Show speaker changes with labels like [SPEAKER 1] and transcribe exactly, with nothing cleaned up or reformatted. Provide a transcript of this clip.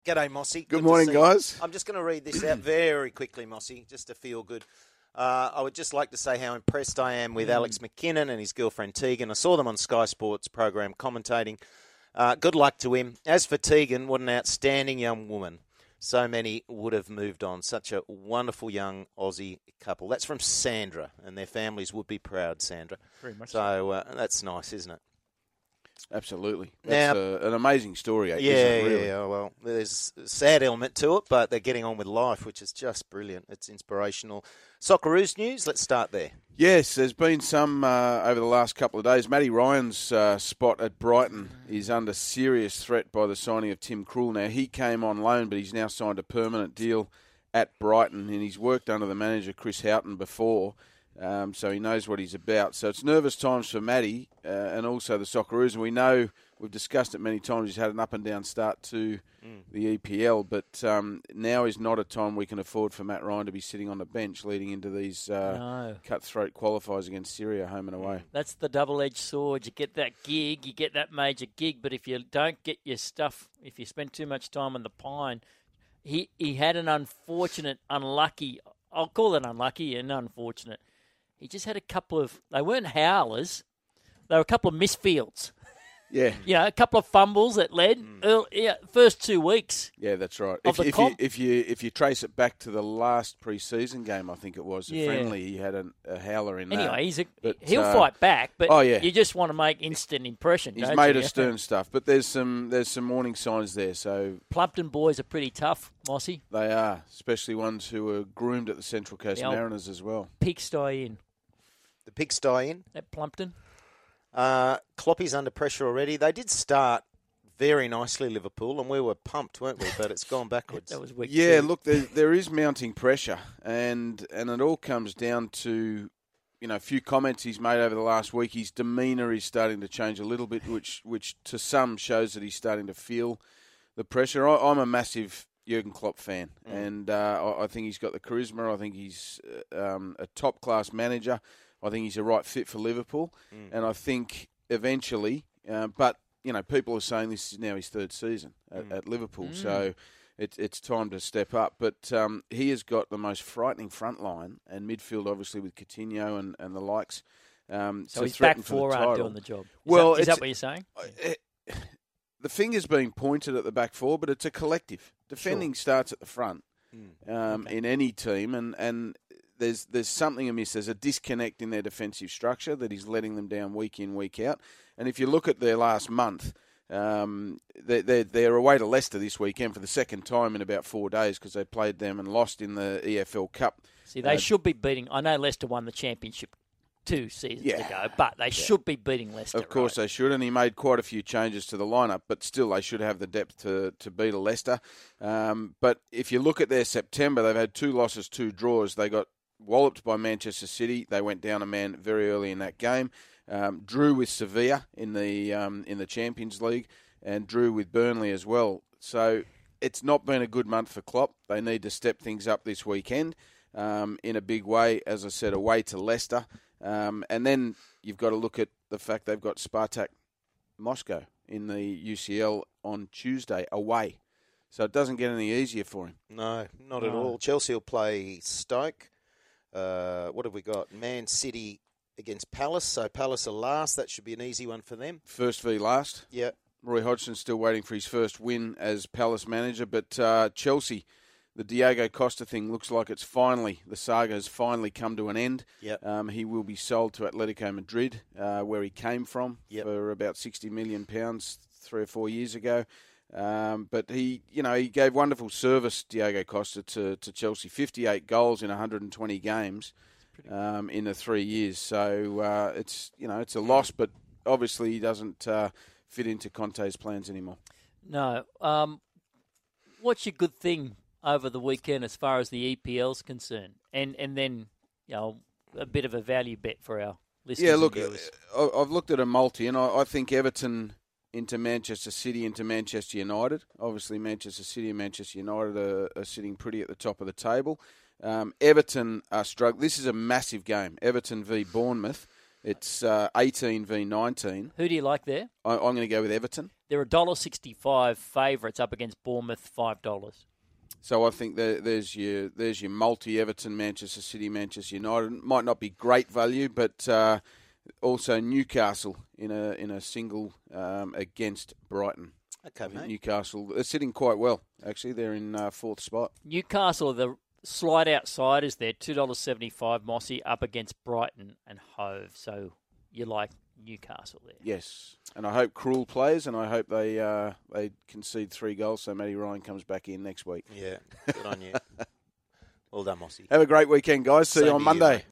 [SPEAKER 1] G'day, Mossy.
[SPEAKER 2] Good, Good morning, guys.
[SPEAKER 1] You. I'm just going to read this out very quickly, Mossy, just to feel good. Uh, I would just like to say how impressed I am with mm. Alex McKinnon and his girlfriend Tegan. I saw them on Sky Sports program commentating. Uh, good luck to him. As for Tegan, what an outstanding young woman. So many would have moved on. Such a wonderful young Aussie couple. That's from Sandra, and their families would be proud, Sandra.
[SPEAKER 3] Very much
[SPEAKER 1] so. Uh, that's nice, isn't it?
[SPEAKER 2] Absolutely. That's now, a, an amazing story,
[SPEAKER 1] yeah,
[SPEAKER 2] isn't it, really?
[SPEAKER 1] Yeah, well, there's a sad element to it, but they're getting on with life, which is just brilliant. It's inspirational. Socceroos news, let's start there.
[SPEAKER 2] Yes, there's been some uh, over the last couple of days. Matty Ryan's uh, spot at Brighton is under serious threat by the signing of Tim Krul. Now, he came on loan, but he's now signed a permanent deal at Brighton, and he's worked under the manager, Chris Houghton, before. Um, so he knows what he's about. So it's nervous times for Matty uh, and also the Socceroos. And we know, we've discussed it many times, he's had an up-and-down start to mm. the E P L. But um, now is not a time we can afford for Matt Ryan to be sitting on the bench leading into these uh, no. cutthroat qualifiers against Syria, home and away.
[SPEAKER 3] That's the double-edged sword. You get that gig, you get that major gig. But if you don't get your stuff, if you spend too much time on the pine, he, he had an unfortunate, unlucky, I'll call it unlucky and unfortunate. He just had a couple of, they weren't howlers, they were a couple of misfields.
[SPEAKER 2] Yeah.
[SPEAKER 3] You know, a couple of fumbles that led mm. early, yeah, first two weeks.
[SPEAKER 2] Yeah, that's right.
[SPEAKER 3] Of
[SPEAKER 2] if,
[SPEAKER 3] the
[SPEAKER 2] if,
[SPEAKER 3] comp.
[SPEAKER 2] you, if you if you trace it back to the last pre-season game, I think it was, a
[SPEAKER 3] yeah.
[SPEAKER 2] friendly, he had a, a howler in
[SPEAKER 3] anyway,
[SPEAKER 2] that.
[SPEAKER 3] Anyway, he's a,
[SPEAKER 2] but,
[SPEAKER 3] he'll
[SPEAKER 2] uh,
[SPEAKER 3] fight back, but
[SPEAKER 2] oh, yeah.
[SPEAKER 3] you just want to make instant impression,
[SPEAKER 2] He's
[SPEAKER 3] don't
[SPEAKER 2] made
[SPEAKER 3] you?
[SPEAKER 2] a stern stuff, but there's some there's some warning signs there. So
[SPEAKER 3] Plumpton boys are pretty tough, Mossy.
[SPEAKER 2] They are, especially ones who were groomed at the Central Coast Mariners as well.
[SPEAKER 3] Pigsty in.
[SPEAKER 1] The Pigsty in.
[SPEAKER 3] At Plumpton.
[SPEAKER 1] Uh, Kloppy's under pressure already. They did start very nicely, Liverpool, and we were pumped, weren't we? But it's gone backwards.
[SPEAKER 3] That was weak.
[SPEAKER 2] Yeah,
[SPEAKER 3] too.
[SPEAKER 2] look, there, there is mounting pressure, and and it all comes down to, you know, a few comments he's made over the last week. His demeanour is starting to change a little bit, which which to some shows that he's starting to feel the pressure. I, I'm a massive Jurgen Klopp fan, mm. and uh, I, I think he's got the charisma. I think he's um, a top-class manager. I think he's a right fit for Liverpool, mm. and I think eventually, uh, but, you know, people are saying this is now his third season at, mm. at Liverpool, mm. so it, it's time to step up. But um, he has got the most frightening front line and midfield, obviously, with Coutinho and, and the likes. Um,
[SPEAKER 3] so his back four aren't doing the job. Is
[SPEAKER 2] well,
[SPEAKER 3] that, is that what you're saying?
[SPEAKER 2] It, the finger's being pointed at the back four, but it's a collective. Defending sure. starts at the front mm. um, okay. in any team, and, and there's there's something amiss. There's a disconnect in their defensive structure that is letting them down week in, week out. And if you look at their last month, um, they're, they're, they're away to Leicester this weekend for the second time in about four days because they played them and lost in the E F L Cup.
[SPEAKER 3] See, they
[SPEAKER 2] uh,
[SPEAKER 3] should be beating. I know Leicester won the championship two seasons
[SPEAKER 2] yeah.
[SPEAKER 3] ago, but they yeah. should be beating Leicester.
[SPEAKER 2] Of course
[SPEAKER 3] right?
[SPEAKER 2] they should, and he made quite a few changes to the lineup, but still they should have the depth to, to beat a Leicester. Um, but if you look at their September, they've had two losses, two draws. They got walloped by Manchester City. They went down a man very early in that game. Um, drew with Sevilla in the um, in the Champions League, and drew with Burnley as well. So it's not been a good month for Klopp. They need to step things up this weekend um, in a big way. As I said, away to Leicester. Um, and then you've got to look at the fact they've got Spartak Moscow in the U C L on Tuesday away. So it doesn't get any easier for him.
[SPEAKER 1] No, not
[SPEAKER 3] no.
[SPEAKER 1] at all. Chelsea will play Stoke. Uh, what have we got? Man City against Palace. So Palace are last. That should be an easy one for them.
[SPEAKER 2] First v last.
[SPEAKER 1] Yeah.
[SPEAKER 2] Roy Hodgson's still waiting for his first win as Palace manager. But uh, Chelsea, the Diego Costa thing looks like it's finally, the saga has finally come to an end.
[SPEAKER 1] Yep.
[SPEAKER 2] Um, he will be sold to Atletico Madrid, uh, where he came from,
[SPEAKER 1] yep.
[SPEAKER 2] for about sixty million pounds three or four years ago. Um, but he, you know, he gave wonderful service, Diego Costa, to, to Chelsea. fifty-eight goals in one hundred twenty games um, in the three years. So uh, it's, you know, it's a loss, but obviously he doesn't uh, fit into Conte's plans anymore.
[SPEAKER 3] No. Um, what's your good thing over the weekend as far as the E P L's concerned? And and then, you know, a bit of a value bet for our listeners.
[SPEAKER 2] Yeah, look,
[SPEAKER 3] and viewers.
[SPEAKER 2] I've looked at a multi, and I, I think Everton into Manchester City, into Manchester United. Obviously, Manchester City and Manchester United are, are sitting pretty at the top of the table. Um, Everton are struggling. This is a massive game. Everton v Bournemouth. It's uh, eighteen v nineteen.
[SPEAKER 3] Who do you like there?
[SPEAKER 2] I, I'm going to go with Everton.
[SPEAKER 3] They're one dollar sixty-five favourites up against Bournemouth, five dollars.
[SPEAKER 2] So I think there, there's your there's your multi Everton, Manchester City, Manchester United. Might not be great value, but uh, also Newcastle in a in a single um, against Brighton.
[SPEAKER 1] Okay, mate.
[SPEAKER 2] Newcastle, they're sitting quite well actually. They're in uh, fourth spot.
[SPEAKER 3] Newcastle, the slight outsiders there, two dollars seventy-five. Mossy up against Brighton and Hove. So you like Newcastle there?
[SPEAKER 2] Yes, and I hope Krul plays, and I hope they uh, they concede three goals so Matty Ryan comes back in next week.
[SPEAKER 1] Yeah, good on you. Well done, Mossy.
[SPEAKER 2] Have a great weekend, guys. See
[SPEAKER 1] Same
[SPEAKER 2] you on
[SPEAKER 1] to you,
[SPEAKER 2] Monday.
[SPEAKER 1] mate.